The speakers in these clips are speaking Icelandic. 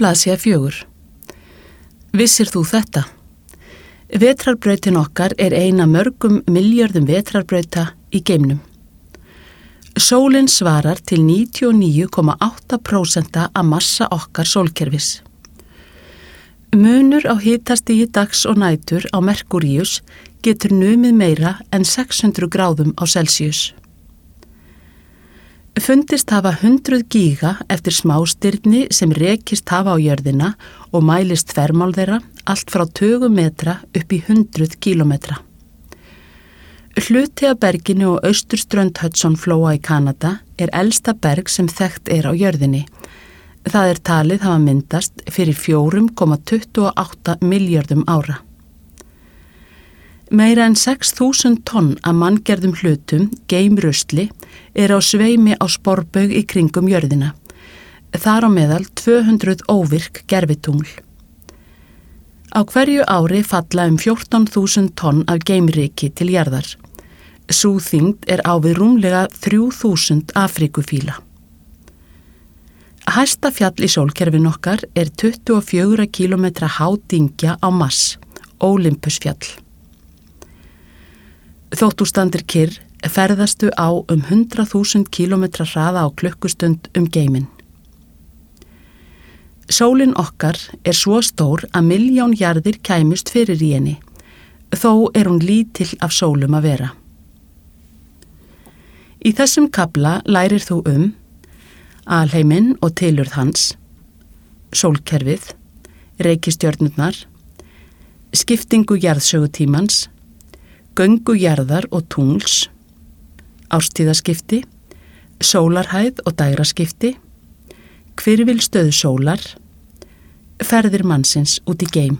Blaðsíða 4. Vissir þú þetta? Vetrarbrautin okkar er eina mörgum milljörðum vetrarbrauta í geimnum. Sólin svarar til 99,8% af massa okkar sólkerfis. Munur á hitastigi dags og nætur á Merkúríus getur numið meira en 600 gráðum á Celsius. Fundist hafa 100 gíga eftir smástirni sem rekist hafa á jörðina og mælist þvermál þeirra allt frá 20 metra upp í 100 kílómetra. Hluti af berginu og austurströnd Hudsonflóa í Kanada er elsta berg sem þekkt er á jörðinni. Það er talið hafa myndast fyrir 4,28 milljörðum ára. Meira en 6.000 tonn af manngerðum hlutum, geimrusli, er á sveimi á sporbaug í kringum jörðina. Þar á meðal 200 óvirk gervitungl. Á hverju ári falla 14.000 tonn af geimryki til jarðar. Sú þyngd er á við rúmlega 3.000 Afríkufíla. Hæsta fjall í sólkerfin okkar er 24 kílómetra há dyngja á Mars, Olympusfjall. Þótt þú standir kyrr, ferðastu á 100.000 kílómetra hraða á klukkustund geiminn. Sólin okkar er svo stór að 1.000.000 jarðir kæmust fyrir í henni, þó er hún lítill af sólum að vera. Í þessum kafla lærir þú alheiminn og tilurð hans, sólkerfið, reikistjörnurnar, skiptingu jarðsögutímans, göngu jarðar og tungls, árstíðaskipti, sólarhæð og dægraskipti, hvirfilstöðu sólar, ferðir mannsins út í geim.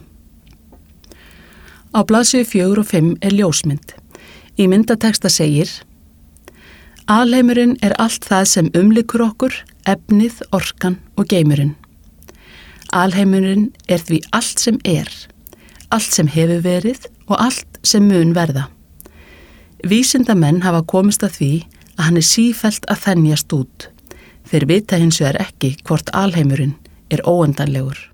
Á blaðsíðu 4 og 5 er ljósmynd. Í myndatexta segir: Alheimurinn er allt það sem umlykur okkur, efnið, orkan og geimurinn. Alheimurinn er því allt sem er, allt sem hefur verið og allt sem mun verða. Vísindamenn hafa komist að því að hann er sífellt að þenjast út. Þeir vita hins vegar ekki hvort alheimurinn er óendanlegur.